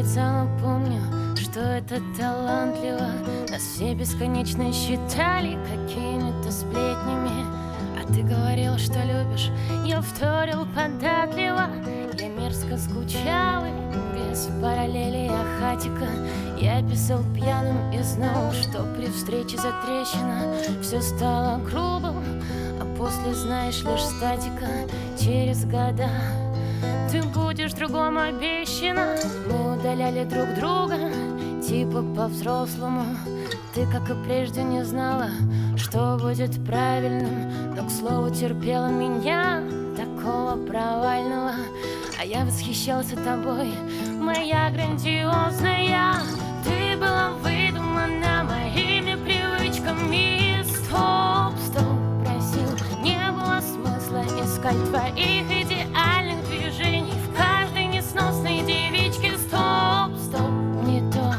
всецело помню, что это талантливо. Нас все бесконечно считали какими-то сплетнями. А ты говорил, что любишь, я вторил податливо. Я мерзко скучал и без параллели хатика. Я писал пьяным и знал, что при встрече затрещина. Все стало грубым, а после, знаешь, лишь статика. Через года ты будешь другому обещана. Мы удаляли друг друга, типа по-взрослому. Ты, как и прежде, не знала, что будет правильным, но, к слову, терпела меня, такого провального. А я восхищался тобой, моя грандиозная. Ты была выдумана моими привычками. Стоп, стоп, просил, не было смысла искать твоих идеальных движений в каждой несносной девичке. Стоп, стоп, не то.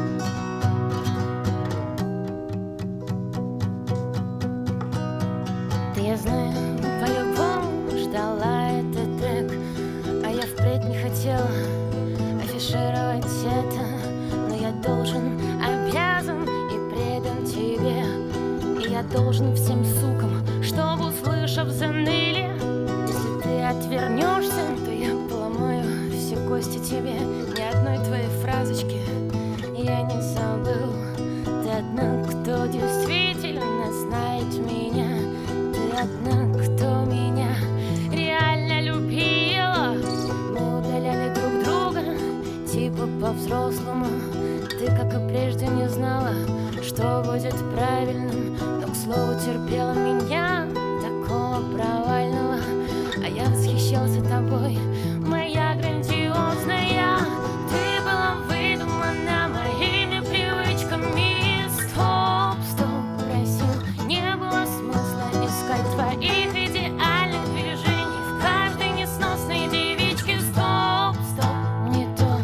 Ты, я знаю, по-любому ждала этот трек, а я впредь не хотела афишировать это. Но я должен, обязан и предан тебе. И я должен всем сукам, чтобы, услышав, заныли. Если ты отвернешься, то я поломаю все кости тебе. Ни одной твоей фразочки я не забыл. Ты одна, кто действительно знает меня. Ты одна, кто меня реально любила. Мы удаляли друг друга, типа по-взрослому. Ты, как и прежде, не знала, что будет правильным, но, к слову, терпела меня, такого провального. А я восхищался тобой, моя грандиозная. Ты была выдумана моими привычками. Стоп, стоп, просил, не было смысла искать твоих идеальных движений в каждой несносной девичке. Стоп, стоп, не то.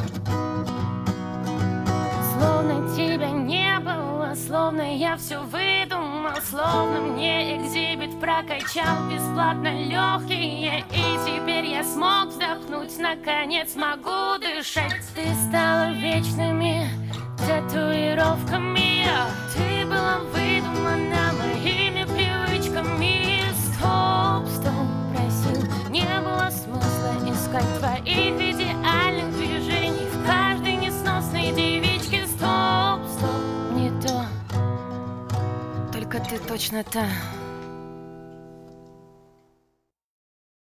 Словно тебя не было, словно я все выдумал, словно мне экзибит прокачал бесплатно легкие. И теперь я смог вздохнуть, наконец могу дышать. Ты стала вечными татуировками. Ты была выдумана моими привычками. Стоп, стоп, просил, не было смысла искать твоих идеальных движений в каждой несносной девичке. Стоп, стоп, не то. Только ты точно та.